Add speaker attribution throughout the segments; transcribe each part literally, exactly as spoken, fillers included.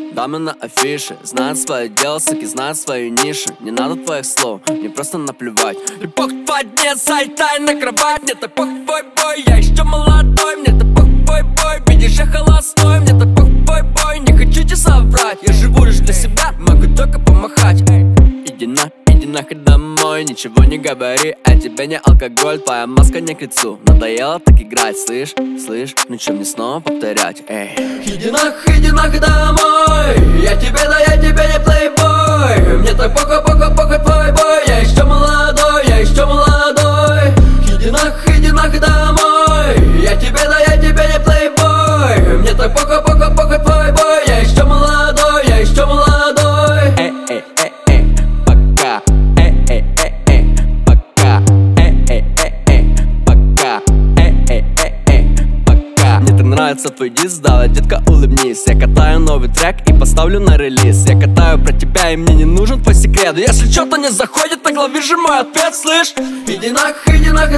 Speaker 1: Дамы на афише знают свое дело, суки знают свою нишу. Не надо твоих слов, мне просто наплевать. И пох твой день, залетай на кровать. Мне так пох твой бой, я еще молодой. Мне так пох твой бой, видишь, я холостой. Мне так пох твой бой, не хочу тебе соврать. Я живу лишь для себя, могу только помахать. Иди на, иди нахуй домой, ничего не говори, а тебе не алкоголь, твоя маска не к лицу. Надоело так играть, слышь, слышь, ну чё мне снова повторять, эй. Иди нахуй, иди нахуй домой, я тебе, да я тебе не плейбой. Мне так пока, пока, пока твой бой, я еще молодой, я еще молодой. Иди нахуй, иди нахуй домой, я тебе, да я тебе не плейбой. Мне так пока, пока, пока твой бой, я еще молодой, я еще молодой. Эй, эй, эй, эй, пока, эй, эй, эй, эй, пока, эй, эй, эй, эй, пока, эй, эй, эй, эй, пока. Мне так нравится твой дис, давай, детка, улыбнись. Я катаю новый трек и поставлю на релиз. Я катаю про тебя и мне не нужен твой секрет. Если что-то не заходит, так лови же мой ответ, слышь. Иди нахуй, иди нахуй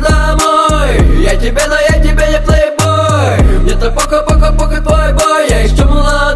Speaker 1: домой, я тебе, да я тебе не плейбой. Мне так пока, пока, пока твой бой, я еще молодой.